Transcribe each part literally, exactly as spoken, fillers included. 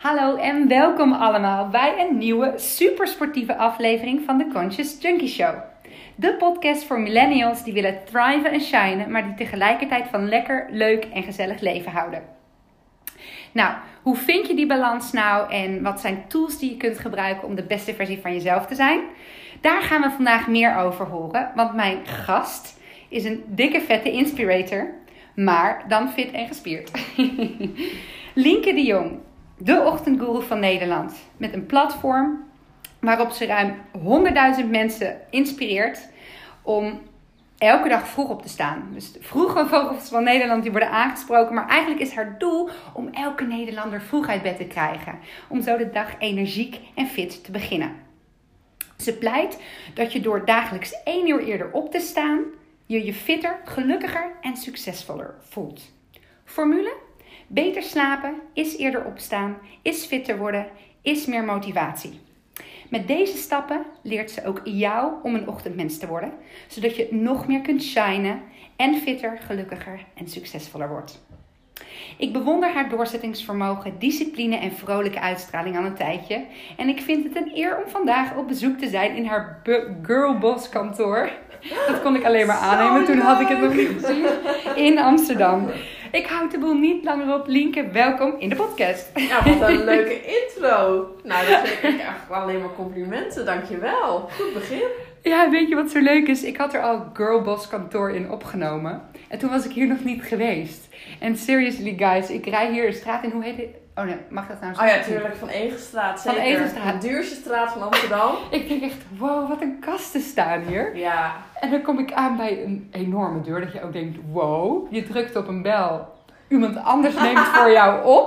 Hallo en welkom allemaal bij een nieuwe supersportieve aflevering van de Conscious Junkie Show. De podcast voor millennials die willen thriven en shinen, maar die tegelijkertijd van lekker, leuk en gezellig leven houden. Nou, hoe vind je die balans nou en wat zijn tools die je kunt gebruiken om de beste versie van jezelf te zijn? Daar gaan we vandaag meer over horen, want mijn gast is een dikke vette inspirator, maar dan fit en gespierd. Lienke de Jong, de ochtendgoeroe van Nederland, met een platform waarop ze ruim honderdduizend mensen inspireert om elke dag vroeg op te staan. Dus de vroege vogels van Nederland die worden aangesproken, maar eigenlijk is haar doel om elke Nederlander vroeg uit bed te krijgen, om zo de dag energiek en fit te beginnen. Ze pleit dat je door dagelijks één uur eerder op te staan, je je fitter, gelukkiger en succesvoller voelt. Formule? Beter slapen, is eerder opstaan, is fitter worden, is meer motivatie. Met deze stappen leert ze ook jou om een ochtendmens te worden, zodat je nog meer kunt shinen en fitter, gelukkiger en succesvoller wordt. Ik bewonder haar doorzettingsvermogen, discipline en vrolijke uitstraling al een tijdje. En ik vind het een eer om vandaag op bezoek te zijn in haar B- Girlboss kantoor. Dat kon ik alleen maar aannemen, toen had ik het nog niet gezien. In Amsterdam. Ik houd de boel niet langer op. Lienke, welkom in de podcast. Ja, wat een leuke intro. Nou, dat vind ik eigenlijk alleen maar complimenten. Dankjewel. Goed begin. Ja, weet je wat zo leuk is? Ik had er al Girlboss kantoor in opgenomen. En toen was ik hier nog niet geweest. En seriously guys, ik rij hier de straat in. Hoe heet het? Oh nee, mag dat nou zo? Oh ja, tuurlijk. Van Egenstraat. Zeker. Van Egenstraat. De duurste straat van Amsterdam. Ik denk echt, wow, wat een kasten staan hier. Ja. En dan kom ik aan bij een enorme deur. Dat je ook denkt, wow. Je drukt op een bel. Iemand anders neemt voor jou op.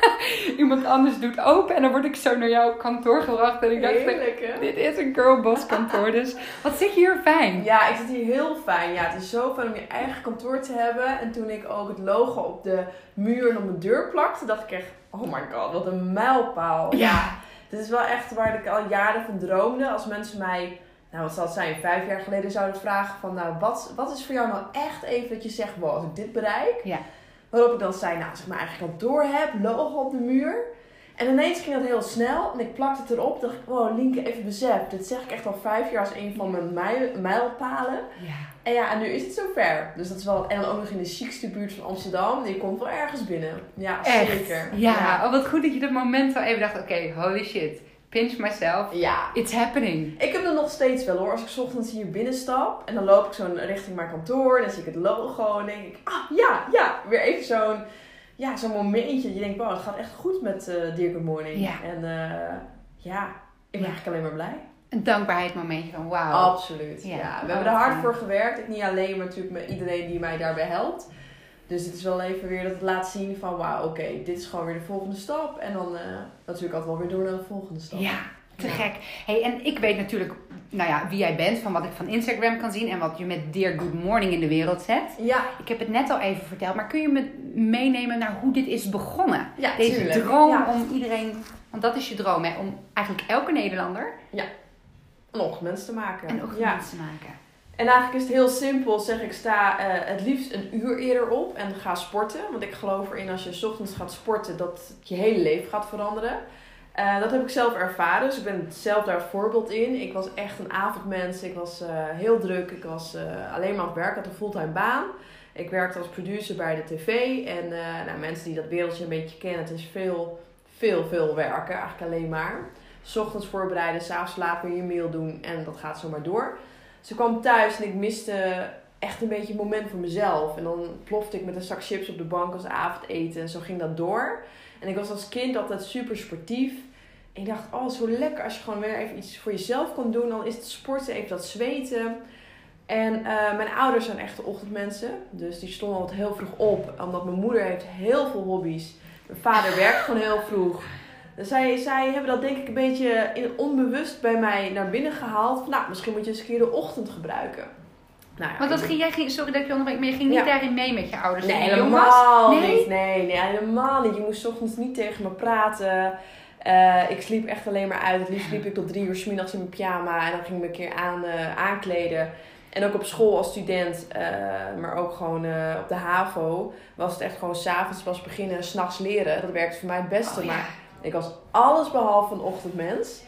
Iemand anders doet open. En dan word ik zo naar jouw kantoor gebracht. En ik dacht, heerlijk, hè? Dit is een Girlboss kantoor. Dus wat zit je hier fijn? Ja, ik zit hier heel fijn. Ja, het is zo fijn om je eigen kantoor te hebben. En toen ik ook het logo op de muur en op mijn deur plakte, dacht ik echt, oh my god, wat een mijlpaal. Ja. Ja, dit is wel echt waar ik al jaren van droomde. Als mensen mij, nou wat zal het zijn, vijf jaar geleden zouden vragen van, nou wat, wat is voor jou nou echt even dat je zegt, wow, als ik dit bereik. Ja. Waarop ik dan zei, nou als ik mijn eigen kantoor heb, logo op de muur. En ineens ging dat heel snel en ik plakte het erop. Dacht ik, wow Lienke, even besef. Dit zeg ik echt al vijf jaar als een van mijn mijl, mijlpalen. Ja. En ja, en nu is het zover. Dus dat is wel, en dan ook nog in de chicste buurt van Amsterdam. Die komt wel ergens binnen. Ja, Echt? zeker. Ja. Ja. Oh, wat goed dat je dat moment wel even dacht, oké, okay, holy shit. Pinch myself. Ja. It's happening. Ik heb het nog steeds wel hoor. Als ik 's ochtends hier binnenstap en dan loop ik zo richting mijn kantoor. Dan zie ik het logo en denk ik, ah ja, ja. Weer even zo'n, ja, zo'n momentje. Je denkt, wow, het gaat echt goed met uh, Dear Good Morning. Ja. En uh, ja, ik ben ja. eigenlijk alleen maar blij. Een dankbaarheid momentje van wauw. Absoluut. Ja. Ja. We Oh, hebben er hard fijn. voor gewerkt. Ik niet alleen, maar natuurlijk met iedereen die mij daarbij helpt. Dus het is wel even weer dat het laat zien van wauw, oké, okay, dit is gewoon weer de volgende stap. En dan uh, natuurlijk altijd wel weer door naar de volgende stap. Ja, te Ja. gek. Hey, en ik weet natuurlijk, nou ja, wie jij bent, van wat ik van Instagram kan zien en wat je met Dear Good Morning in de wereld zet. Ja. Ik heb het net al even verteld, maar kun je me meenemen naar hoe dit is begonnen? Ja, Deze tuurlijk. droom Ja. om iedereen, want dat is je droom hè, om eigenlijk elke Nederlander Een ochtendmens te maken. een ja. ochtendmens te maken. En eigenlijk is het heel simpel. Zeg ik sta uh, het liefst een uur eerder op en ga sporten. Want ik geloof erin als je 's ochtends gaat sporten dat het je hele leven gaat veranderen. Uh, dat heb ik zelf ervaren. Dus ik ben zelf daar voorbeeld in. Ik was echt een avondmens. Ik was uh, heel druk. Ik was uh, alleen maar aan het werken. Ik had een fulltime baan. Ik werkte als producer bij de tv. En uh, nou, mensen die dat wereldje een beetje kennen. Het is veel, veel, veel werken. Eigenlijk alleen maar. 's Ochtends voorbereiden, 's avonds laat weer je mail doen. En dat gaat zomaar door. Dus ik kwam thuis en ik miste echt een beetje een moment voor mezelf. En dan plofte ik met een zak chips op de bank als avondeten. En zo ging dat door. En ik was als kind altijd super sportief. En ik dacht, oh, zo lekker als je gewoon weer even iets voor jezelf kon doen. Dan is het sporten, even dat zweten. En uh, mijn ouders zijn echte ochtendmensen. Dus die stonden altijd heel vroeg op. Omdat mijn moeder heeft heel veel hobby's. Mijn vader werkt gewoon heel vroeg. Dus zij, zij hebben dat denk ik een beetje in onbewust bij mij naar binnen gehaald. Van, nou, misschien moet je eens een keer de ochtend gebruiken. Nou ja, Want dat ging, jij ging, sorry dat ik je onderbreek, maar je ging niet Ja. daarin mee met je ouders. Nee, toen je jong helemaal was? Nee? niet. Nee, nee, helemaal niet. Je moest 's ochtends niet tegen me praten. Uh, ik sliep echt alleen maar uit. Het liefst sliep ik tot drie uur 's middags in mijn pyjama. En dan ging ik me een keer aan, uh, aankleden. En ook op school als student, uh, maar ook gewoon uh, op de HAVO, was het echt gewoon 's avonds was beginnen en 's nachts leren. Dat werkte voor mij het beste. Oh, ja. Maar Ik was alles behalve een ochtendmens.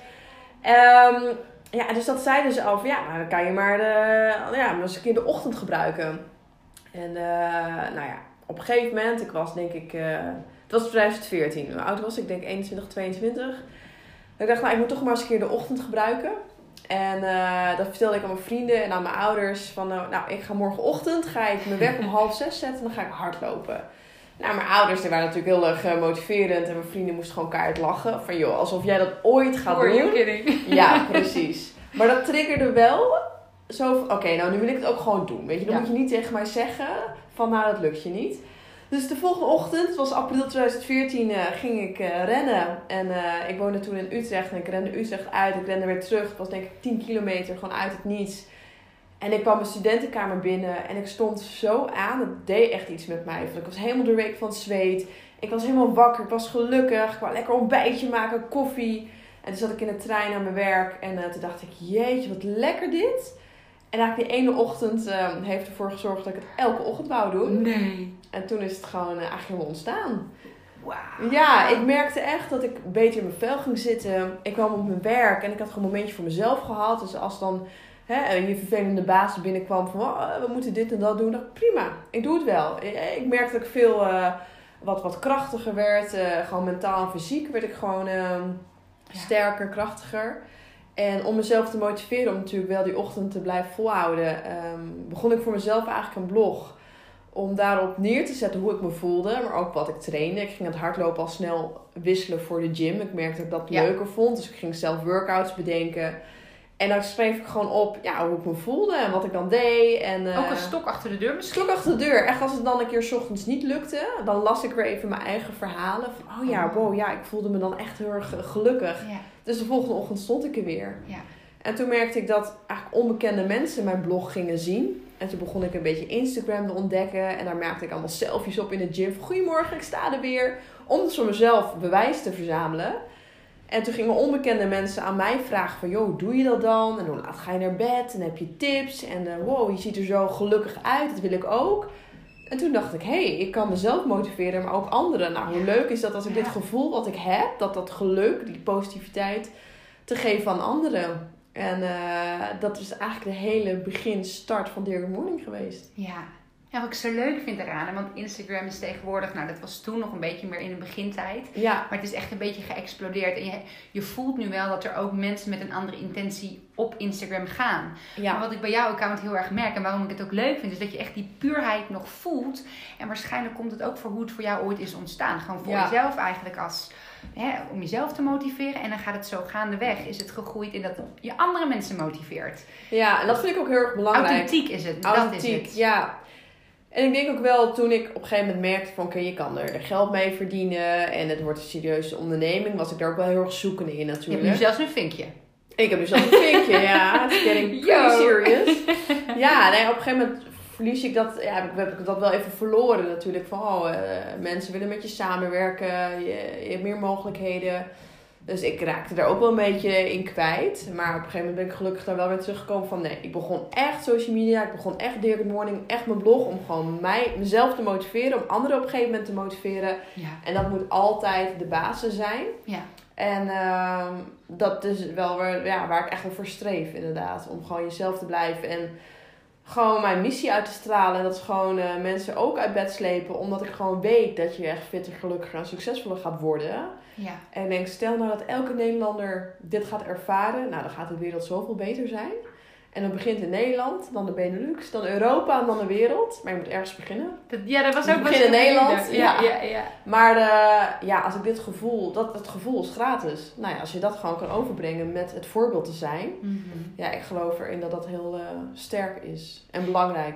Um, ja, dus dat zeiden ze over, ja, nou, dan kan je maar, de, ja, maar eens een keer de ochtend gebruiken. En uh, nou ja, op een gegeven moment, ik was denk ik, uh, het was twintig veertien. Hoe oud was ik? Ik denk eenentwintig, tweeëntwintig. Ik dacht, nou, ik moet toch maar eens een keer de ochtend gebruiken. En uh, dat vertelde ik aan mijn vrienden en aan mijn ouders. Van, uh, nou, ik ga morgenochtend, ga ik mijn werk om half zes zetten en dan ga ik hardlopen. Nou, mijn ouders die waren natuurlijk heel erg uh, motiverend. En mijn vrienden moesten gewoon keihard lachen. Van, joh, alsof jij dat ooit gaat Were doen. you kidding? Ja, precies. Maar dat triggerde wel zo van, oké, okay, nou, nu wil ik het ook gewoon doen. Weet je, dan ja. moet je niet tegen mij zeggen van, nou, dat lukt je niet. Dus de volgende ochtend, het was april twintig veertien, uh, ging ik uh, rennen. En uh, ik woonde toen in Utrecht en ik rende Utrecht uit. Ik rende weer terug. Het was denk ik tien kilometer, gewoon uit het niets. En ik kwam mijn studentenkamer binnen en ik stond zo aan. Het deed echt iets met mij. Ik was helemaal doorweekt van het zweet. Ik was helemaal wakker. Ik was gelukkig. Ik wou lekker ontbijtje maken, koffie. En toen zat ik in de trein naar mijn werk. En uh, toen dacht ik, jeetje, wat lekker dit. En eigenlijk die ene ochtend uh, heeft ervoor gezorgd dat ik het elke ochtend wou doen. Nee. En toen is het gewoon uh, eigenlijk helemaal ontstaan. Wauw. Ja, ik merkte echt dat ik beter in mijn vel ging zitten. Ik kwam op mijn werk en ik had gewoon een momentje voor mezelf gehad. Dus als dan hè, je vervelende baas binnenkwam van, oh, we moeten dit en dat doen. dacht ik, prima, ik doe het wel. Ik merkte dat ik veel uh, wat, wat krachtiger werd. Uh, gewoon mentaal en fysiek werd ik gewoon uh, ja. sterker, krachtiger. En om mezelf te motiveren om natuurlijk wel die ochtend te blijven volhouden, um, begon ik voor mezelf eigenlijk een blog. Om daarop neer te zetten hoe ik me voelde, maar ook wat ik trainde. Ik ging het hardlopen al snel wisselen voor de gym. Ik merkte dat ik dat ja. leuker vond, dus ik ging zelf workouts bedenken. En dan schreef ik gewoon op ja, hoe ik me voelde en wat ik dan deed. En, uh, ook een stok achter de deur misschien? Stok achter de deur. Echt als het dan een keer 's ochtends niet lukte, dan las ik weer even mijn eigen verhalen. Van, oh ja, wow, ja, ik voelde me dan echt heel erg gelukkig. Ja. Dus de volgende ochtend stond ik er weer. Ja. En toen merkte ik dat eigenlijk onbekende mensen mijn blog gingen zien. En toen begon ik een beetje Instagram te ontdekken. En daar maakte ik allemaal selfies op in de gym. Van, goedemorgen, ik sta er weer. Om dus voor mezelf bewijs te verzamelen. En toen gingen onbekende mensen aan mij vragen van, joh, hoe doe je dat dan? En hoe laat ga je naar bed? En heb je tips? En uh, wow, je ziet er zo gelukkig uit. Dat wil ik ook. En toen dacht ik, hé, hey, ik kan mezelf motiveren, maar ook anderen. Nou, hoe leuk is dat als ik dit gevoel wat ik heb, dat dat geluk, die positiviteit, te geven aan anderen. En uh, dat is eigenlijk de hele begin, start van Dear Good Morning geweest. Ja. Ja, wat ik zo leuk vind eraan, want Instagram is tegenwoordig, nou dat was toen nog een beetje meer in de begintijd. Ja. Maar het is echt een beetje geëxplodeerd. En je, je voelt nu wel dat er ook mensen met een andere intentie op Instagram gaan. Ja. Maar wat ik bij jouw account heel erg merk en waarom ik het ook leuk vind, is dat je echt die puurheid nog voelt. En waarschijnlijk komt het ook voor hoe het voor jou ooit is ontstaan. Gewoon voor ja. jezelf eigenlijk als, hè, om jezelf te motiveren. En dan gaat het zo gaandeweg, is het gegroeid in dat je andere mensen motiveert. Ja, en dat vind ik ook heel erg belangrijk. Authentiek is het, Authentiek, dat is het. Ja. En ik denk ook wel, toen ik op een gegeven moment merkte van, oké, okay, je kan er geld mee verdienen en het wordt een serieuze onderneming, was ik daar ook wel heel erg zoekende in natuurlijk. Je hebt nu zelfs een vinkje. Ik heb nu zelfs een vinkje, ja. It's getting pretty serious. Ja, nee, op een gegeven moment verlies ik dat, ja, heb ik dat wel even verloren natuurlijk. Van, oh, uh, mensen willen met je samenwerken, je, je hebt meer mogelijkheden. Dus ik raakte daar ook wel een beetje in kwijt. Maar op een gegeven moment ben ik gelukkig daar wel weer teruggekomen van, nee, ik begon echt social media. Ik begon echt Dear Good Morning, echt mijn blog. Om gewoon mij, mezelf te motiveren. Om anderen op een gegeven moment te motiveren. Ja. En dat moet altijd de basis zijn. Ja. En uh, dat is wel waar, ja, waar ik echt wel voor streef inderdaad. Om gewoon jezelf te blijven en gewoon mijn missie uit te stralen. En dat is gewoon uh, mensen ook uit bed slepen. Omdat ik gewoon weet dat je echt fitter, gelukkiger en succesvoller gaat worden. Ja. En ik denk, stel nou dat elke Nederlander dit gaat ervaren. Nou, dan gaat de wereld zoveel beter zijn. En dan begint in Nederland, dan de Benelux, dan Europa en dan de wereld. Maar je moet ergens beginnen. Dat, ja, dat was dus ook begin in Nederland. Ja, ja, ja. Maar uh, ja, als ik dit gevoel, dat het gevoel is gratis. Nou ja, als je dat gewoon kan overbrengen met het voorbeeld te zijn. Mm-hmm. Ja, ik geloof erin dat dat heel uh, sterk is en belangrijk.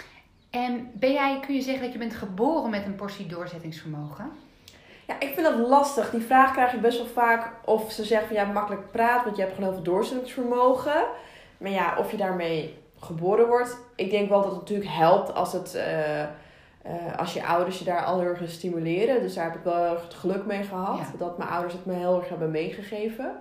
En ben jij, kun je zeggen dat je bent geboren met een portie doorzettingsvermogen? Ja, ik vind dat lastig. Die vraag krijg ik best wel vaak. Of ze zeggen van ja, makkelijk praten, want je hebt gewoon heel veel doorzettingsvermogen. Maar ja, of je daarmee geboren wordt. Ik denk wel dat het natuurlijk helpt als, het, uh, uh, als je ouders je daar al heel erg in stimuleren. Dus daar heb ik wel heel erg het geluk mee gehad. Ja. Dat mijn ouders het me heel erg hebben meegegeven.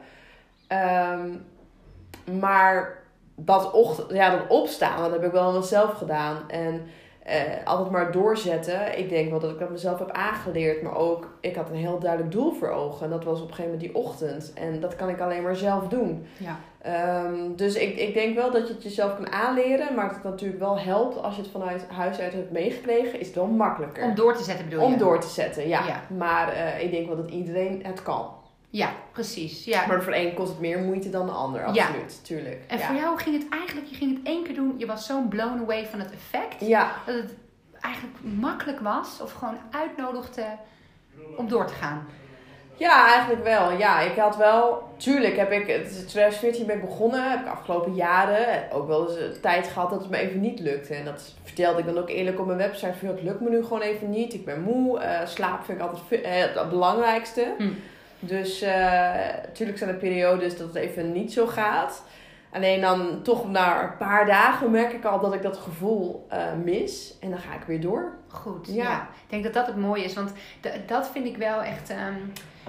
Um, maar dat, ochtend, ja, dat opstaan, dat heb ik wel zelf gedaan. En uh, altijd maar doorzetten. Ik denk wel dat ik dat mezelf heb aangeleerd. Maar ook, ik had een heel duidelijk doel voor ogen. En dat was op een gegeven moment die ochtend. En dat kan ik alleen maar zelf doen. Ja. Um, dus ik, ik denk wel dat je het jezelf kan aanleren. Maar dat het natuurlijk wel helpt als je het vanuit huis uit hebt meegekregen. Is het wel makkelijker. Om door te zetten bedoel je? Om door te zetten, ja. ja. Maar uh, ik denk wel dat iedereen het kan. Ja, precies. Ja. Maar voor de een kost het meer moeite dan de ander, absoluut. Ja. Tuurlijk. En ja. voor jou ging het eigenlijk, je ging het één keer doen. Je was zo blown away van het effect. Ja. Dat het eigenlijk makkelijk was. Of gewoon uitnodigde om door te gaan. Ja, eigenlijk wel. Ja, ik had wel... Tuurlijk heb ik... twintig veertien ben ik begonnen. Heb ik afgelopen jaren ook wel eens een tijd gehad dat het me even niet lukte. En dat vertelde ik dan ook eerlijk op mijn website. Van, het lukt me nu gewoon even niet. Ik ben moe. Uh, slaap vind ik altijd veel, uh, het belangrijkste. Hm. Dus natuurlijk uh, zijn er periodes dat het even niet zo gaat. Alleen dan toch na een paar dagen merk ik al dat ik dat gevoel uh, mis. En dan ga ik weer door. Goed, ja. ja. Ik denk dat dat het mooie is. Want d- dat vind ik wel echt... Um,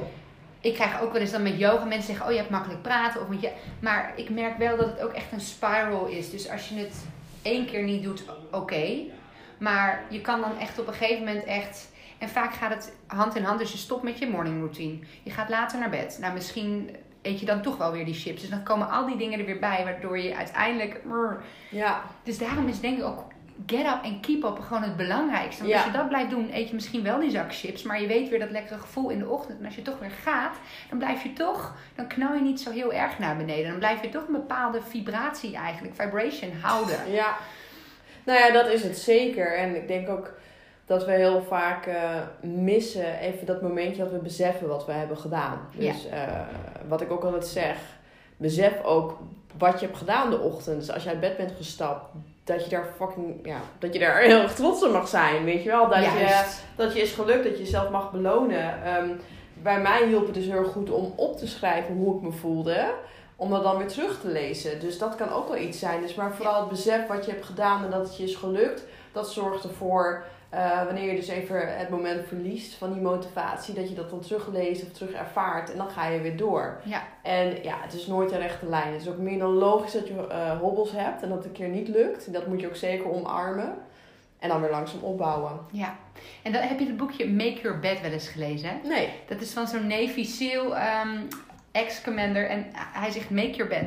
ik krijg ook wel eens dan met yoga mensen zeggen... Oh, je hebt makkelijk praten. Of met je, maar ik merk wel dat het ook echt een spiral is. Dus als je het één keer niet doet, oké. Okay. Maar je kan dan echt op een gegeven moment echt... En vaak gaat het hand in hand. Dus je stopt met je morning routine. Je gaat later naar bed. Nou, misschien... eet je dan toch wel weer die chips. Dus dan komen al die dingen er weer bij, waardoor je uiteindelijk... Ja. Dus daarom is denk ik ook get up en keep up gewoon het belangrijkste. Want ja. als je dat blijft doen, eet je misschien wel die zak chips, maar je weet weer dat lekkere gevoel in de ochtend. En als je toch weer gaat, dan blijf je toch, dan knal je niet zo heel erg naar beneden. Dan blijf je toch een bepaalde vibratie eigenlijk, vibration houden. Ja. Nou ja, dat is het zeker. En ik denk ook... dat we heel vaak uh, missen even dat momentje dat we beseffen wat we hebben gedaan. Dus ja. uh, wat ik ook altijd zeg, besef ook wat je hebt gedaan de ochtend. Dus als je uit bed bent gestapt, dat je daar fucking, ja, dat je daar heel erg trots op mag zijn, weet je wel. Dat, je, dat je is gelukt, dat je jezelf mag belonen. Um, bij mij hielp het dus heel goed om op te schrijven hoe ik me voelde. Om dat dan weer terug te lezen. Dus dat kan ook wel iets zijn. Dus maar vooral het besef wat je hebt gedaan en dat het je is gelukt, dat zorgt ervoor... Uh, wanneer je dus even het moment verliest van die motivatie, dat je dat dan terugleest of terug ervaart en dan ga je weer door. Ja. En ja, het is nooit een rechte lijn. Het is ook meer dan logisch dat je uh, hobbels hebt en dat het een keer niet lukt. En dat moet je ook zeker omarmen en dan weer langzaam opbouwen. Ja. En dan heb je het boekje Make Your Bed wel eens gelezen, hè? Nee. Dat is van zo'n Navy SEAL um, ex-commander en hij zegt Make Your Bed.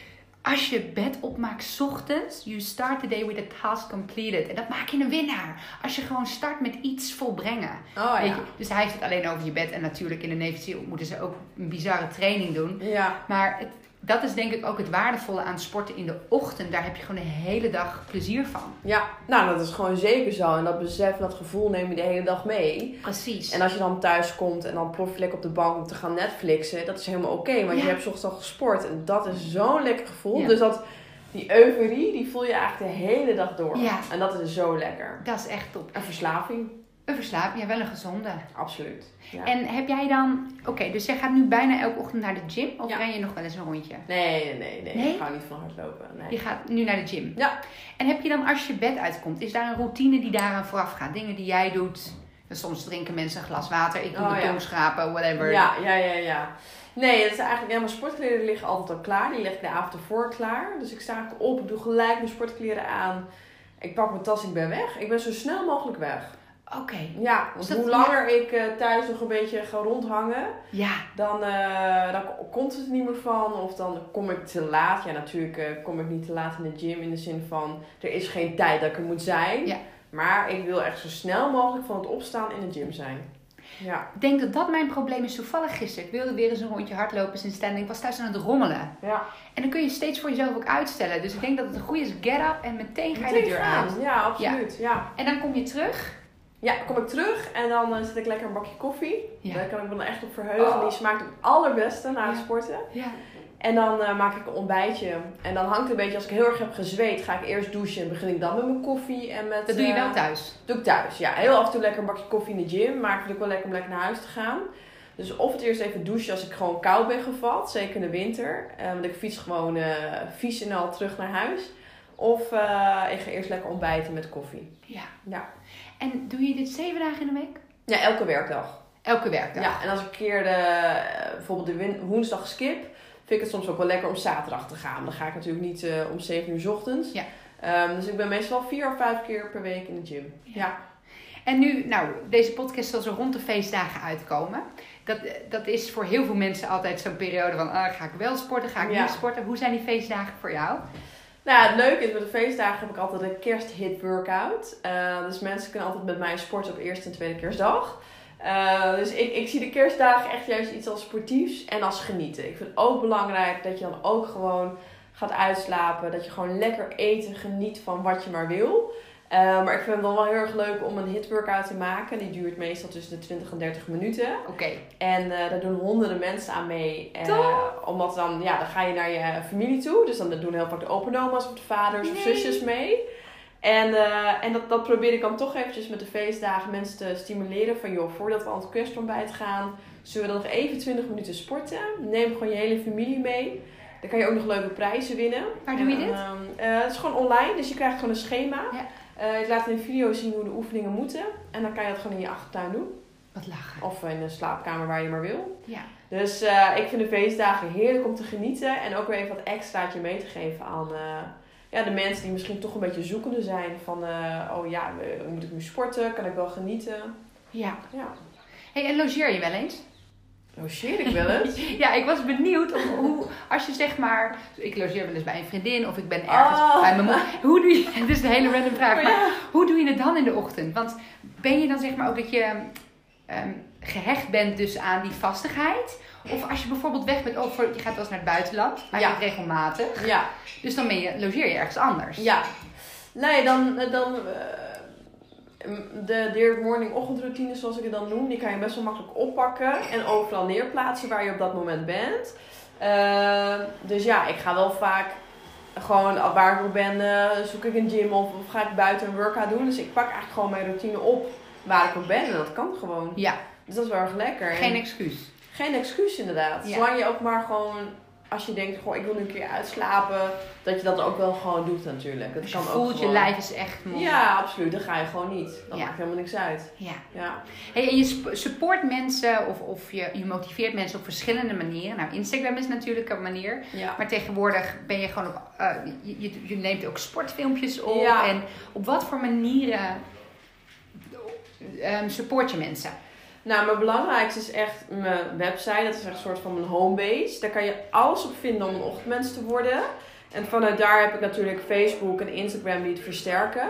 Als je bed opmaakt 's ochtends, you start the day with a task completed. En dat maak je een winnaar. Als je gewoon start met iets volbrengen. Oh, Weet ja. je? Dus hij heeft het alleen over je bed. En natuurlijk in de Navy SEAL moeten ze ook een bizarre training doen. Ja. Maar het, dat is denk ik ook het waardevolle aan sporten in de ochtend. Daar heb je gewoon de hele dag plezier van. Ja, nou dat is gewoon zeker zo. En dat besef, dat gevoel neem je de hele dag mee. Precies. En als je dan thuis komt en dan plof je lekker op de bank om te gaan Netflixen. Dat is helemaal oké, okay, want ja. je hebt 's ochtends al gesport. En dat is zo'n lekker gevoel. Ja. Dus dat, die euforie, die voel je eigenlijk de hele dag door. Ja. En dat is zo lekker. Dat is echt top. Een verslaving. Een verslaving, ja, wel een gezonde. Absoluut. Ja. En heb jij dan... Oké, okay, dus jij gaat nu bijna elke ochtend naar de gym? Of ja. ren je nog wel eens een rondje? Nee, nee, nee. nee. nee? Ik ga niet van hardlopen. Nee. Je gaat nu naar de gym? Ja. En heb je dan, als je bed uitkomt, is daar een routine die daaraan vooraf gaat? Dingen die jij doet? Soms drinken mensen een glas water. Ik doe oh, de ja. tong schrapen, whatever. Ja, ja, ja, ja. Nee, het is eigenlijk... Ja, mijn sportkleren liggen altijd al klaar. Die leg ik de avond ervoor klaar. Dus ik sta op, ik doe gelijk mijn sportkleren aan. Ik pak mijn tas, ik ben weg. Ik ben zo snel mogelijk weg. Oké. Okay. Ja, want dus hoe langer ja. ik uh, thuis nog een beetje ga rondhangen, ja. dan, uh, dan komt het er niet meer van. Of dan kom ik te laat. Ja, natuurlijk uh, kom ik niet te laat in de gym in de zin van, er is geen tijd dat ik er moet zijn. Ja. Maar ik wil echt zo snel mogelijk van het opstaan in de gym zijn. Ja. Ik denk dat dat mijn probleem is. Toevallig gisteren. Ik wilde weer eens een rondje hardlopen sinds stand. Ik was thuis aan het rommelen. Ja. En dan kun je steeds voor jezelf ook uitstellen. Dus ik denk dat het een goede is. Get up en meteen ga je meteen de deur gaan. uit. Ja, absoluut. Ja. Ja. En dan kom je terug. Ja, kom ik terug en dan uh, zet ik lekker een bakje koffie. Ja. Daar kan ik me dan echt op verheugen. Oh. Die smaakt het allerbeste na het ja. sporten. Ja. En dan uh, maak ik een ontbijtje. En dan hangt het een beetje, als ik heel erg heb gezweet, ga ik eerst douchen. En begin ik dan met mijn koffie. En met, dat doe je uh, wel thuis? Doe ik thuis, ja. Heel af en toe lekker een bakje koffie in de gym. Maar ik vind het ook wel lekker om lekker naar huis te gaan. Dus of het eerst even douchen als ik gewoon koud ben gevat. Zeker in de winter. Uh, want ik fiets gewoon uh, vies en al terug naar huis. Of uh, ik ga eerst lekker ontbijten met koffie. Ja. ja. En doe je dit zeven dagen in de week? Ja, elke werkdag. Elke werkdag? Ja, en als ik een keer de, bijvoorbeeld de woensdag skip, vind ik het soms ook wel lekker om zaterdag te gaan. Dan ga ik natuurlijk niet uh, om zeven uur 's ochtends. Ja. Um, dus ik ben meestal vier of vijf keer per week in de gym. Ja. ja. En nu, nou, deze podcast zal zo rond de feestdagen uitkomen. Dat, dat is voor heel veel mensen altijd zo'n periode van, ah, ga ik wel sporten, ga ik ja. niet sporten. Hoe zijn die feestdagen voor jou? Nou, het leuke is, met de feestdagen heb ik altijd een kersthit workout. Uh, dus mensen kunnen altijd met mij sporten op eerste en tweede kerstdag. Uh, dus ik, ik zie de kerstdagen echt juist iets als sportiefs en als genieten. Ik vind het ook belangrijk dat je dan ook gewoon gaat uitslapen. Dat je gewoon lekker eten, geniet van wat je maar wil. Uh, maar ik vind het dan wel heel erg leuk om een hit workout te maken. Die duurt meestal tussen de twintig en dertig minuten. Oké. Okay. En uh, daar doen honderden mensen aan mee. Uh, omdat dan, ja, dan ga je naar je familie toe. Dus dan doen heel vaak de open oma's of de vaders nee. of zusjes mee. En, uh, en dat, dat probeer ik dan toch eventjes met de feestdagen mensen te stimuleren. Van joh, voordat we aan het kerstontbijt gaan, zullen we dan nog even twintig minuten sporten. Neem gewoon je hele familie mee. Dan kan je ook nog leuke prijzen winnen. Waar doe je dit? Uh, uh, het is gewoon online, dus je krijgt gewoon een schema. Ja. Uh, ik laat in een video zien hoe de oefeningen moeten. En dan kan je dat gewoon in je achtertuin doen. Wat lachen. Of in de slaapkamer waar je maar wil. Ja. Dus uh, ik vind de feestdagen heerlijk om te genieten. En ook weer even wat extraatje mee te geven aan uh, ja, de mensen die misschien toch een beetje zoekende zijn. Van, uh, oh ja, moet ik nu sporten? Kan ik wel genieten? Ja. ja. Hey, en logeer je wel eens? Logeer ik wel eens? Ja, ik was benieuwd om hoe, als je zeg maar, ik logeer wel eens bij een vriendin of ik ben ergens oh. bij mijn moeder. Hoe doe je, het is een hele random vraag, oh, maar ja. hoe doe je het dan in de ochtend? Want ben je dan zeg maar ook dat je um, gehecht bent dus aan die vastigheid? Of als je bijvoorbeeld weg bent, oh, voor, je gaat wel eens naar het buitenland, eigenlijk ja. regelmatig. Ja. Dus dan ben je, logeer je ergens anders. Ja. Nee, dan... dan uh... De Dear Morning ochtendroutine, zoals ik het dan noem, die kan je best wel makkelijk oppakken en overal neerplaatsen waar je op dat moment bent. Uh, dus ja, ik ga wel vaak gewoon waar ik ook ben, uh, zoek ik een gym of, of ga ik buiten een workout doen. Dus ik pak eigenlijk gewoon mijn routine op waar ik ook ben en dat kan gewoon. Ja. Dus dat is wel erg lekker. Geen en excuus. Geen excuus inderdaad. Ja. Zolang je ook maar gewoon, als je denkt, goh, ik wil nu een keer uitslapen, dat je dat ook wel gewoon doet natuurlijk. Dat dus kan je ook voelt, gewoon. Je lijf is echt mooi. Ja, absoluut. Dan ga je gewoon niet. Dat ja. maakt helemaal niks uit. Ja. ja. Hey, en je support mensen of, of je, je motiveert mensen op verschillende manieren. Nou, Instagram is natuurlijk een manier. Ja. Maar tegenwoordig ben je gewoon op, uh, je, je, je neemt ook sportfilmpjes op. Ja. En op wat voor manieren um, support je mensen? Nou, mijn belangrijkste is echt mijn website. Dat is echt een soort van mijn homebase. Daar kan je alles op vinden om een ochtendmens te worden. En vanuit daar heb ik natuurlijk Facebook en Instagram die het versterken.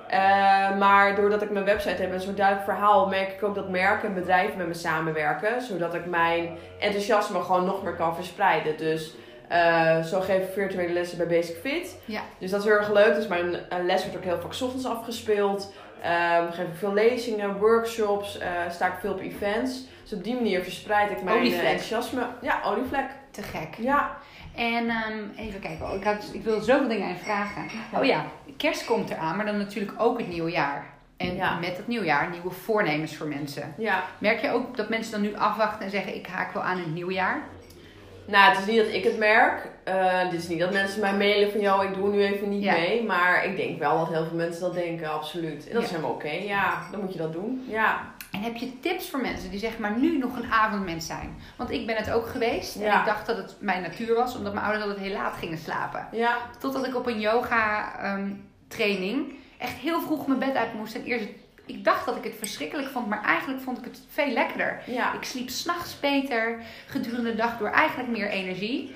Uh, maar doordat ik mijn website heb en zo'n duidelijk verhaal, merk ik ook dat merken en bedrijven met me samenwerken. Zodat ik mijn enthousiasme gewoon nog meer kan verspreiden. Dus uh, zo geef ik virtuele lessen bij Basic Fit. Ja. Dus dat is heel erg leuk. Dus mijn uh, les wordt ook heel vaak 's ochtends afgespeeld. Um, geef ik veel lezingen, workshops, uh, sta ik veel op events. Dus op die manier verspreid ik mijn uh, enthousiasme. Ja, olievlek. Te gek. Ja. En um, even kijken, oh, ik, had, ik wil zoveel dingen aan je vragen. Oh ja, kerst komt eraan, maar dan natuurlijk ook het nieuwe jaar. En ja. met het nieuwjaar nieuwe voornemens voor mensen. Ja. Merk je ook dat mensen dan nu afwachten en zeggen, ik haak wel aan het nieuwjaar? Nou, het is niet dat ik het merk. Uh, het is niet dat mensen mij mailen van, joh, ik doe nu even niet ja. mee. Maar ik denk wel dat heel veel mensen dat denken, absoluut. En dat ja. is helemaal oké. Okay. Ja, dan moet je dat doen. Ja. En heb je tips voor mensen die zeg maar nu nog een avondmens zijn? Want ik ben het ook geweest. Ja. En ik dacht dat het mijn natuur was, omdat mijn ouders altijd heel laat gingen slapen. Ja. Totdat ik op een yoga um, training echt heel vroeg mijn bed uit moest. En eerst, ik dacht dat ik het verschrikkelijk vond, maar eigenlijk vond ik het veel lekkerder. Ja. Ik sliep 's nachts beter, gedurende de dag door eigenlijk meer energie.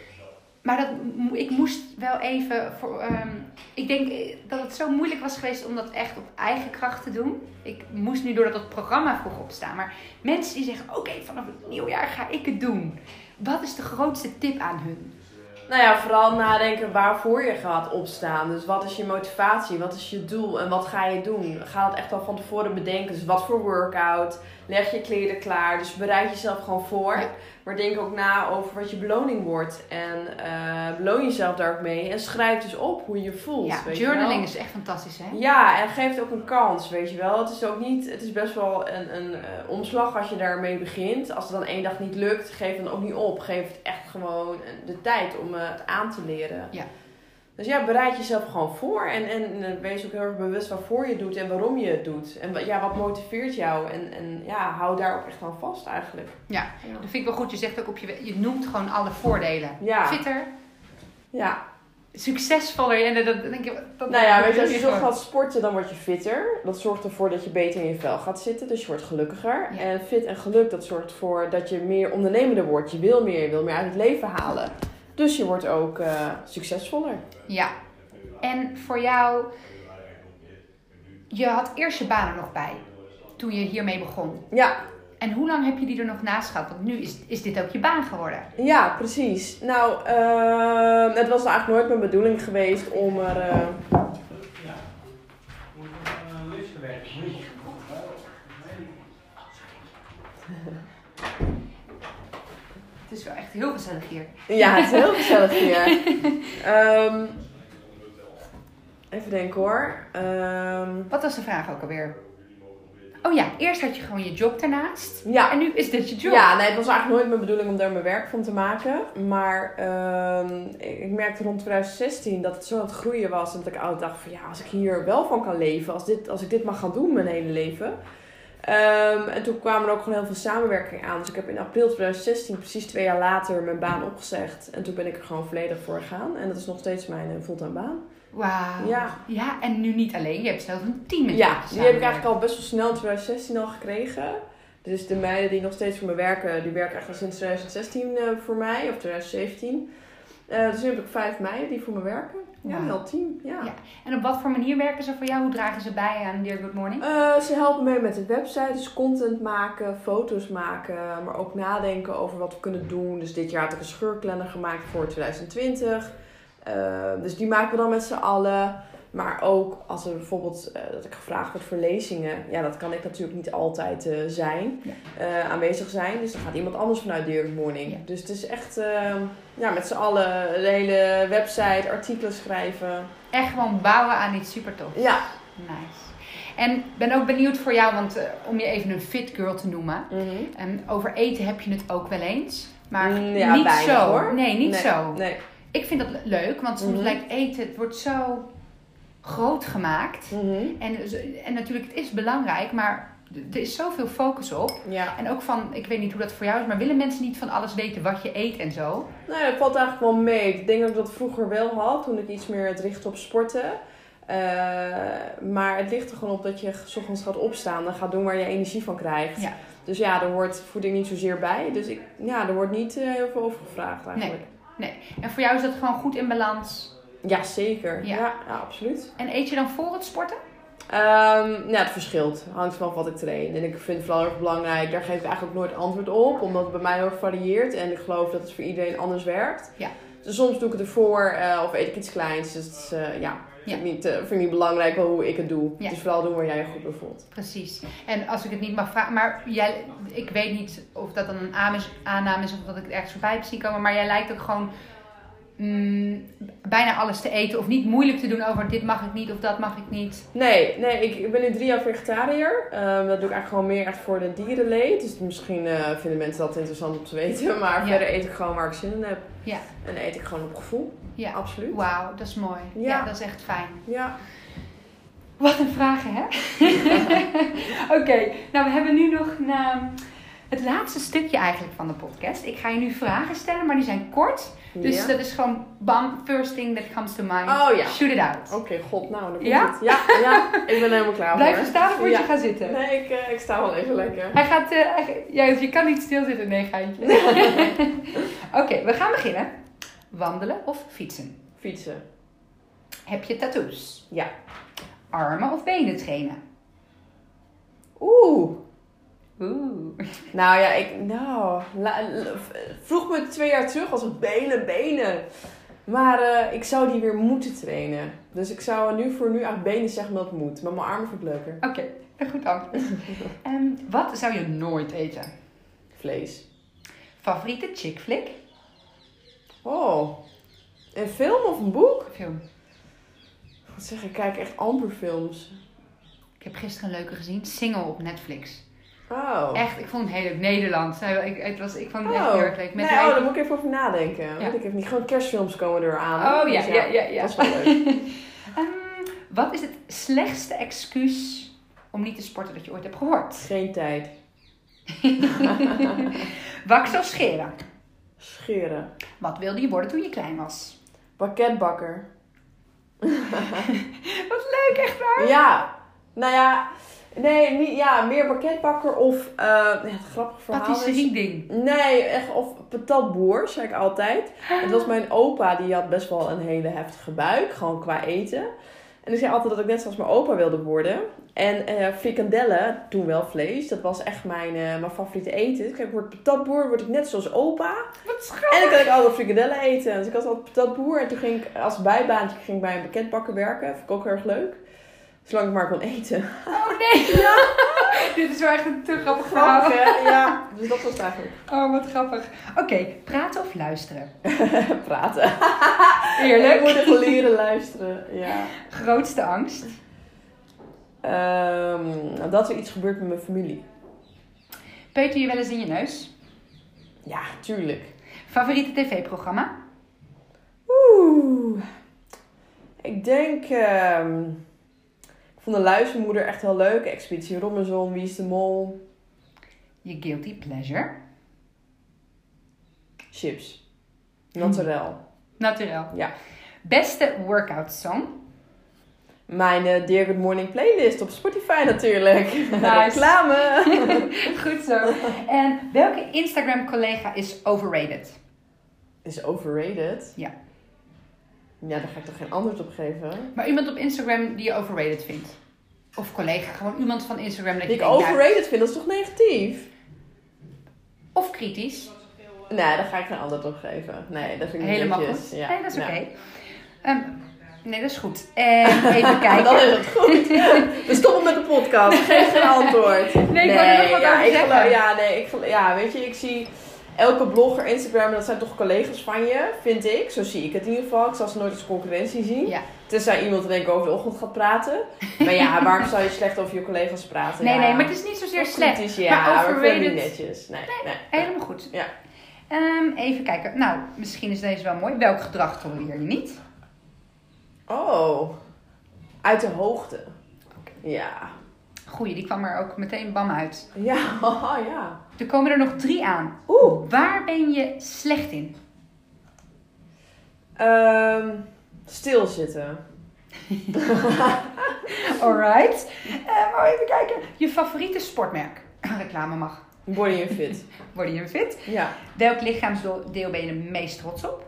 Maar dat, ik moest wel even... Voor, um, ik denk dat het zo moeilijk was geweest om dat echt op eigen kracht te doen. Ik moest nu doordat het programma vroeg opstaan. Maar mensen die zeggen, oké, okay, vanaf het nieuwjaar ga ik het doen. Wat is de grootste tip aan hun? Nou ja, vooral nadenken waarvoor je gaat opstaan. Dus wat is je motivatie? Wat is je doel? En wat ga je doen? Ga het echt al van tevoren bedenken. Dus wat voor workout? Leg je kleren klaar. Dus bereid jezelf gewoon voor. Ja. Maar denk ook na over wat je beloning wordt. En uh, beloon jezelf daar ook mee. En schrijf dus op hoe je je voelt. Ja, weet journaling je wel? is echt fantastisch, hè? Ja, en geef het ook een kans, weet je wel. Het is ook niet, het is best wel een, een uh, omslag als je daarmee begint. Als het dan één dag niet lukt, geef het dan ook niet op. Geef het echt gewoon de tijd om uh, het aan te leren. Ja. Dus ja, bereid jezelf gewoon voor. En, en, en wees ook heel erg bewust waarvoor je het doet en waarom je het doet. En ja, wat motiveert jou. En, en ja, hou daar ook echt aan vast eigenlijk. Ja, ja, dat vind ik wel goed. Je zegt ook op je, je noemt gewoon alle voordelen. Ja. Fitter. Ja. succesvoller. En dat denk je, dat, Nou ja, dat weet je, als je doe zo gewoon. gaat sporten, dan word je fitter. Dat zorgt ervoor dat je beter in je vel gaat zitten. Dus je wordt gelukkiger. Ja. En fit en geluk, dat zorgt ervoor dat je meer ondernemender wordt. Je wil meer, je wil meer uit het leven halen. Dus je wordt ook uh, succesvoller. Ja. En voor jou, je had eerst je baan er nog bij. Toen je hiermee begon. Ja. En hoe lang heb je die er nog naast gehad? Want nu is, is dit ook je baan geworden. Ja, precies. Nou, uh, het was eigenlijk nooit mijn bedoeling geweest om er... Uh... Het is wel echt heel gezellig hier. Ja, het is heel gezellig hier. um, even denken hoor. Um... Wat was de vraag ook alweer? Oh ja, eerst had je gewoon je job daarnaast. Ja. En nu is dit je job. Ja, nee, het was eigenlijk nooit mijn bedoeling om daar mijn werk van te maken. Maar um, ik, ik merkte rond twintig zestien dat het zo aan het groeien was. En dat ik altijd dacht van ja, als ik hier wel van kan leven. Als, dit, als ik dit mag gaan doen mijn hele leven. Um, en toen kwamen er ook gewoon heel veel samenwerking aan. Dus ik heb in april twintig zestien, precies twee jaar later, mijn baan opgezegd. En toen ben ik er gewoon volledig voor gegaan. En dat is nog steeds mijn fulltime baan. Wauw. Ja. Ja, en nu niet alleen. Je hebt zelfs een team met je Ja, die heb ik eigenlijk al best wel snel in twintig zestien al gekregen. Dus de meiden die nog steeds voor me werken, die werken eigenlijk al sinds twintig zestien uh, voor mij. Of twintig zeventien. Uh, dus nu heb ik vijf meiden die voor me werken. Ja, een heel team. Ja. Ja. En op wat voor manier werken ze voor jou? Hoe dragen ze bij aan Dear Good Morning? Uh, ze helpen mee met de website, dus content maken, foto's maken, maar ook nadenken over wat we kunnen doen. Dus dit jaar had ik een scheurkalender gemaakt voor twintig twintig. Uh, dus die maken we dan met z'n allen. Maar ook als er bijvoorbeeld uh, dat ik gevraagd word voor lezingen. Ja, dat kan ik natuurlijk niet altijd uh, zijn. Ja. Uh, aanwezig zijn. Dus dan gaat iemand anders vanuit Dear Good Morning. Ja. Dus het is echt uh, ja, met z'n allen de hele website, artikelen schrijven. Echt gewoon bouwen aan iets super tof. Ja. Nice. En ik ben ook benieuwd voor jou, want uh, om je even een fit girl te noemen. Mm-hmm. En over eten heb je het ook wel eens. Maar mm, ja, niet bijna, zo. Hoor. Nee, niet nee, zo. Nee. Ik vind dat leuk, want soms mm-hmm. lijkt eten, het wordt zo groot gemaakt. Mm-hmm. En, en natuurlijk, het is belangrijk, maar er is zoveel focus op. Ja. En ook van, ik weet niet hoe dat voor jou is, maar willen mensen niet van alles weten wat je eet en zo? Nou, dat valt eigenlijk wel mee. Ik denk dat ik dat vroeger wel had, toen ik iets meer het richtte op sporten. Uh, maar het ligt er gewoon op dat je 's ochtends gaat opstaan en gaat doen waar je energie van krijgt. Ja. Dus ja, daar hoort voeding niet zozeer bij. Dus ik, ja, er wordt niet uh, heel veel over gevraagd eigenlijk. Nee, nee. En voor jou is dat gewoon goed in balans? Ja, zeker. Ja, ja, ja absoluut. En eet je dan voor het sporten? Um, nou, het verschilt. Hangt vanaf wat ik train. En ik vind het vooral erg belangrijk. Daar geef ik eigenlijk ook nooit antwoord op. Omdat het bij mij heel erg varieert. En ik geloof dat het voor iedereen anders werkt. Ja. Dus soms doe ik het ervoor. Uh, of eet ik iets kleins. Dus het is, uh, ja, vind, ja. ik niet, uh, vind ik niet belangrijk wel hoe ik het doe. Ja. Dus vooral doen waar jij je goed bij voelt. Precies. En als ik het niet mag vragen. Maar jij, ik weet niet of dat dan een aanname is. Of dat ik het ergens voorbij heb zien komen. Maar jij lijkt ook gewoon... Mm, bijna alles te eten of niet moeilijk te doen over dit mag ik niet of dat mag ik niet. Nee, nee ik, ik ben nu drie jaar vegetariër. Um, dat doe ik eigenlijk gewoon meer echt voor de dierenleed. Dus misschien uh, vinden mensen dat interessant om te weten. Maar ja. verder eet ik gewoon waar ik zin in heb. Ja. En eet ik gewoon op gevoel. Ja. Absoluut. Wauw, dat is mooi. Ja. ja, dat is echt fijn. Ja. Wat een vragen, hè? Oké, okay, nou we hebben nu nog een, uh, het laatste stukje eigenlijk van de podcast. Ik ga je nu vragen stellen, maar die zijn kort. Dus ja. dat is gewoon bam, first thing that comes to mind. Oh ja. Shoot it out. Oké, okay, god, nou, dan komt ja? het. Ja, ja, ik ben helemaal klaar Blijf voor. je staan of moet ja. je gaan zitten? Nee, ik, uh, ik sta wel even lekker. Hij gaat, uh, ja, je kan niet stilzitten, nee, geintje. Oké, okay, we gaan beginnen. Wandelen of fietsen? Fietsen. Heb je tattoos? Ja. Armen of benen trainen? Oeh. Oeh. Nou ja, ik, nou, la, la, vroeg me twee jaar terug was het benen, benen. Maar uh, ik zou die weer moeten trainen. Dus ik zou nu voor nu eigenlijk benen zeggen dat het moet. Maar mijn armen vind ik leuker. Oké, okay, goed antwoord. um, wat zou je nooit eten? Vlees. Favoriete chick flick? Oh, een film of een boek? Film. Wat zeg ik, ik kijk echt amper films. Ik heb gisteren een leuke gezien, Single op Netflix. Oh. Echt, ik vond het heel leuk. Nederlands. Ik, het was, ik vond het oh. echt heel erg leuk. Met nee, oh, daar moet ik even over nadenken. Ja. Want ik heb niet gewoon kerstfilms komen er aan. Oh ja, dus ja, ja, ja. Dat is wel leuk. um, wat is het slechtste excuus om niet te sporten dat je ooit hebt gehoord? Geen tijd. Waksen of scheren? Scheren. Wat wilde je worden toen je klein was? Pakketbakker. Wat leuk, echt waar? Ja, nou ja, nee, niet, ja, meer pakketbakker of, uh, ja, het grappig verhaal Patisserie ding. Nee, echt, of patatboer, zei ik altijd. Het was mijn opa, die had best wel een hele heftige buik, gewoon qua eten. En ik zei altijd dat ik net zoals mijn opa wilde worden. En uh, frikandellen, toen wel vlees, dat was echt mijn, uh, mijn favoriete eten. Dus ik word patatboer, word ik net zoals opa. Wat schattig. En dan kan ik altijd frikandellen eten. Dus ik had altijd patatboer. En toen ging ik als bijbaantje ging ik bij een pakketbakker werken. Vond ik ook heel erg leuk. Zolang ik maar kon eten. Oh nee. Ja. Dit is wel echt een te grappig verhaal. Grappig, hè? Ja, dus dat was het eigenlijk. Oh, wat grappig. Oké, okay, praten of luisteren? Praten. Eerlijk. Ik moet nog leren luisteren, ja. Grootste angst? Um, dat er iets gebeurt met mijn familie. Peuter je wel eens in je neus? Ja, tuurlijk. Favoriete tv-programma? Oeh. Ik denk... Um, ik vond de luistermoeder echt heel leuk. Expeditie Robinson, Wie is de Mol? Je guilty pleasure? Chips. Naturel. Naturel. Ja. Beste workout song? Mijn uh, Dear Good Morning playlist op Spotify natuurlijk. Nice. Reclame. Goed zo. En welke Instagram collega is overrated? Is overrated? Ja. Ja, daar ga ik toch geen antwoord op geven? Maar iemand op Instagram die je overrated vindt? Of collega, gewoon iemand van Instagram dat Die je ik denkt, overrated nou, vind, dat is toch negatief? Of kritisch? Nee, daar ga ik geen antwoord op geven. Nee, dat vind ik niet Helemaal netjes. goed. Ja. Nee, dat is Ja. oké. Okay. Um, nee, dat is goed. En even kijken. Dan is het goed. We stoppen met de podcast. Geef geen antwoord. Nee, ik wou er nog wat ja, over ik zeggen. geloof, ja, nee, ik geloof, ja, weet je, ik zie elke blogger, Instagram, dat zijn toch collega's van je, vind ik. Zo zie ik het in ieder geval. Ik zal ze nooit als concurrentie zien. Ja. Tenzij iemand er denk ik over de ochtend gaat praten. Maar ja, waarom zou je slecht over je collega's praten? Nee, ja. nee, maar het is niet zozeer slecht. Kritisch, ja, maar maar ik vind het niet overrated. netjes. Nee, Nee, nee. helemaal goed. Ja. Um, even kijken. Nou, misschien is deze wel mooi. Welk gedrag tolereer je niet? Oh, uit de hoogte. Ja. Goeie, die kwam er ook meteen bam uit. Ja, oh, ja. Er komen er nog drie aan. Oeh. Waar ben je slecht in? Um, stilzitten. Alright. Uh, maar even kijken. Je favoriete sportmerk? Reclame mag. Body and fit. Body and fit. Ja. Welk lichaamsdeel ben je het meest trots op?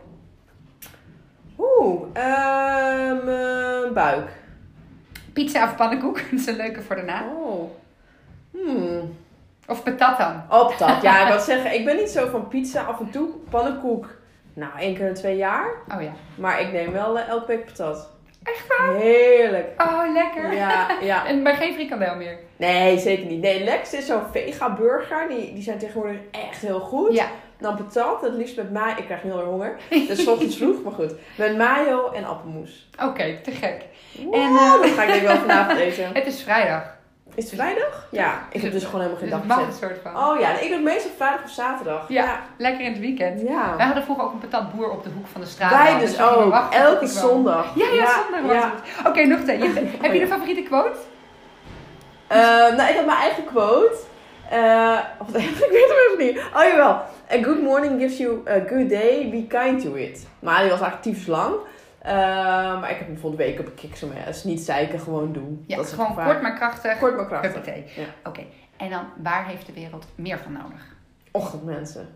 Oeh, um, uh, buik. Pizza of pannenkoek? Dat is een leuke voor daarna. Oh. Hmm. Of patat dan? Op dat. Ja, ik wil zeggen, ik ben niet zo van pizza. Af en toe pannenkoek. Nou, één keer in twee jaar. Oh ja. Maar ik neem wel uh, elke week patat. Echt waar? Heerlijk. Oh, lekker. Ja, ja. En maar geen frikandel meer? Nee, zeker niet. Nee, Lex is zo'n vega burger. Die, die zijn tegenwoordig echt heel goed. Ja. Dan patat, het liefst met mayo. Ik krijg heel erg honger. Dus 's ochtends vroeg, maar goed. Met mayo en appelmoes. Oké, okay, te gek. Wow, En, uh, dat ga ik denk ik wel vanavond eten. Het is vrijdag. Is het vrijdag? Ja, ik heb dus gewoon helemaal geen Dus dag mag gezet. het soort van. Oh ja, ik doe het meestal vrijdag of zaterdag. Ja, Ja. lekker in het weekend. Ja. Wij hadden vroeger ook een patatboer op de hoek van de straat. Wij dus we gingen ook. wachten Elke tot ik kwam. zondag. Ja, ja, Ja, zondag was ja. het. Oké, okay, nog twee. Je- Heb je een favoriete quote? Uh, nou, ik had mijn eigen quote. Uh, of, ik weet hem even niet. Oh jawel. A good morning gives you a good day. Be kind to it. Maar die was eigenlijk tyfus lang. Uh, maar ik heb hem bijvoorbeeld week op een kick zo mee. Dus niet zeiken, gewoon doen. Ja, dat is gewoon vaak. kort maar krachtig. Kort maar krachtig. Huppatee. Ja. Oké, okay. En dan, waar heeft de wereld meer van nodig? Ochtendmensen.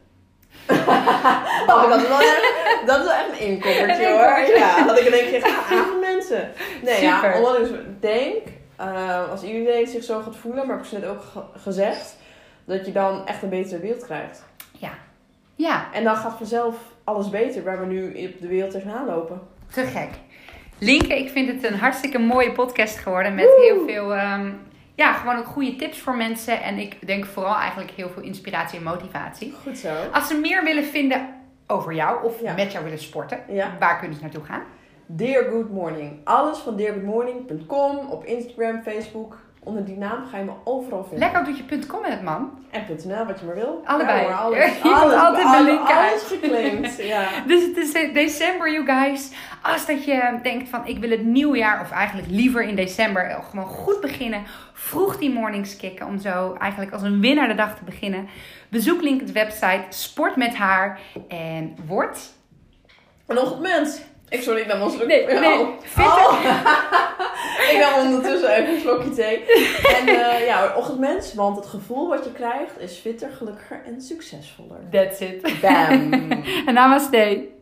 Oh, dat is wel echt, dat is wel echt een inkoppertje Een hoor. inkoppertje. Ja, dat ik denk, echt avondmensen. Nee, Super. ja, omdat ik dus denk, uh, als iedereen zich zo gaat voelen, maar ik heb het net ook ge- gezegd, dat je dan echt een betere wereld krijgt. Ja. Ja, En dan gaat vanzelf alles beter waar we nu op de wereld tegenaan lopen. te gek. Linke, ik vind het een hartstikke mooie podcast geworden. Met Woe! heel veel, um, ja, gewoon ook goede tips voor mensen. En ik denk vooral eigenlijk heel veel inspiratie en motivatie. Goed zo. Als ze meer willen vinden over jou of Ja. met jou willen sporten, Ja. waar kunnen ze naartoe gaan? Dear Good Morning. Alles van dear good morning punt com op Instagram, Facebook. Onder die naam ga je me overal vinden. Lekker doet je punt com met het man. En .nl, wat je maar wil. Allebei. Ja, hoor, alles. Je moet alles, altijd de alles, link alles uit. geclaimd. Ja. Dus het is december, you guys. Als dat je denkt van ik wil het nieuwjaar, of eigenlijk liever in december, gewoon goed beginnen. Vroeg die mornings kicken om zo eigenlijk als een winnaar de dag te beginnen. Bezoek link de website Sport met haar en word En nog het mens. Ik sorry, ik nam een slokje. Nee, nee. Oh. Fitter. Oh. Ik nam ondertussen even een slokje thee. En uh, ja, ochtendmens, want het gevoel wat je krijgt is fitter, gelukkiger en succesvoller. That's it. Bam. En namaste.